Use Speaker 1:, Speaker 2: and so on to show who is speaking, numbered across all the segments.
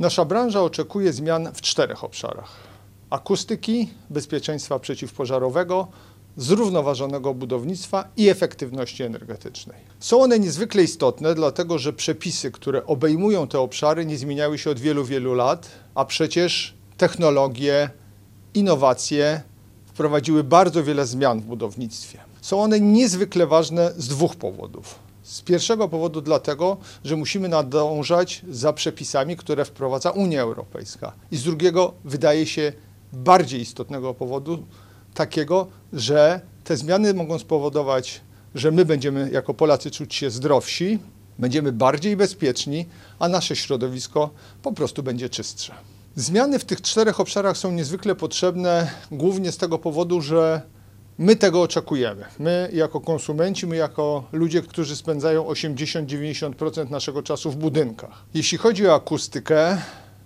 Speaker 1: Nasza branża oczekuje zmian w 4 obszarach: akustyki, bezpieczeństwa przeciwpożarowego, zrównoważonego budownictwa i efektywności energetycznej. Są one niezwykle istotne, dlatego że przepisy, które obejmują te obszary, nie zmieniały się od wielu, wielu lat, a przecież technologie, innowacje wprowadziły bardzo wiele zmian w budownictwie. Są one niezwykle ważne z 2 powodów. Z pierwszego powodu dlatego, że musimy nadążać za przepisami, które wprowadza Unia Europejska. I z drugiego, wydaje się, bardziej istotnego powodu, takiego, że te zmiany mogą spowodować, że my będziemy jako Polacy czuć się zdrowsi, będziemy bardziej bezpieczni, a nasze środowisko po prostu będzie czystsze. Zmiany w tych 4 obszarach są niezwykle potrzebne, głównie z tego powodu, że my tego oczekujemy. My jako konsumenci, my jako ludzie, którzy spędzają 80-90% naszego czasu w budynkach. Jeśli chodzi o akustykę,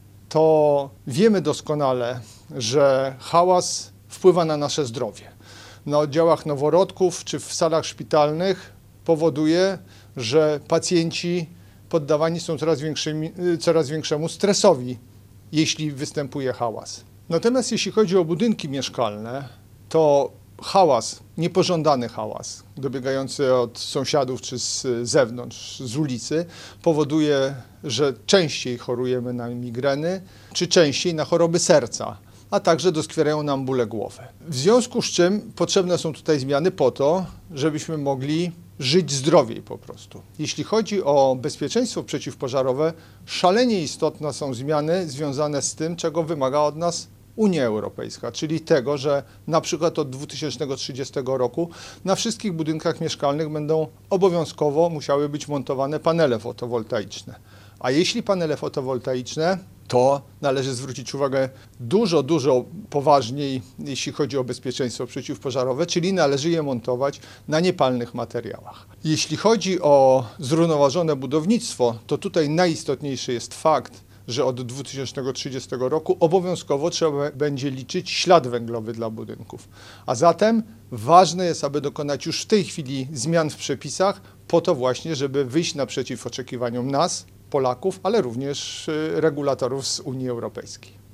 Speaker 1: to wiemy doskonale, że hałas wpływa na nasze zdrowie. Na oddziałach noworodków czy w salach szpitalnych powoduje, że pacjenci poddawani są coraz większemu stresowi, jeśli występuje hałas. Natomiast jeśli chodzi o budynki mieszkalne, to hałas, niepożądany hałas, dobiegający od sąsiadów czy z zewnątrz, z ulicy, powoduje, że częściej chorujemy na migreny, czy częściej na choroby serca, a także doskwierają nam bóle głowy. W związku z czym potrzebne są tutaj zmiany po to, żebyśmy mogli żyć zdrowiej po prostu. Jeśli chodzi o bezpieczeństwo przeciwpożarowe, szalenie istotne są zmiany związane z tym, czego wymaga od nas Unia Europejska, czyli tego, że na przykład od 2030 roku na wszystkich budynkach mieszkalnych będą obowiązkowo musiały być montowane panele fotowoltaiczne. A jeśli panele fotowoltaiczne, to należy zwrócić uwagę dużo poważniej, jeśli chodzi o bezpieczeństwo przeciwpożarowe, czyli należy je montować na niepalnych materiałach. Jeśli chodzi o zrównoważone budownictwo, to tutaj najistotniejszy jest fakt, że od 2030 roku obowiązkowo trzeba będzie liczyć ślad węglowy dla budynków. A zatem ważne jest, aby dokonać już w tej chwili zmian w przepisach, po to właśnie, żeby wyjść naprzeciw oczekiwaniom nas, Polaków, ale również regulatorów z Unii Europejskiej.